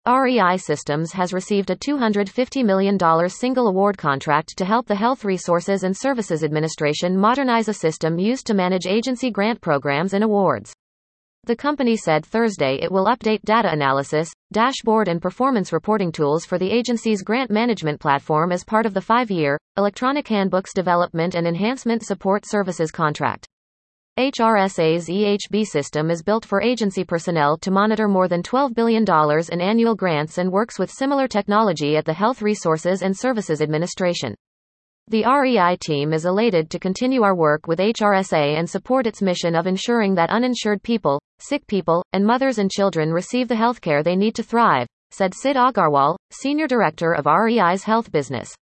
REI Systems has received a $250 million single award contract to help the Health Resources and Services Administration modernize a system used to manage agency grant programs and awards. The company said Thursday it will update data analysis, dashboard and performance reporting tools for the agency's grant management platform as part of the 5-year, Electronic Handbooks Development and Enhancement Support Services contract. HRSA's EHB system is built for agency personnel to monitor more than $12 billion in annual grants and works with similar technology at the Health Resources and Services Administration. The REI team is elated to continue our work with HRSA and support its mission of ensuring that uninsured people, sick people, and mothers and children receive the healthcare they need to thrive, said Sid Agarwal, Senior Director of REI's Health Business.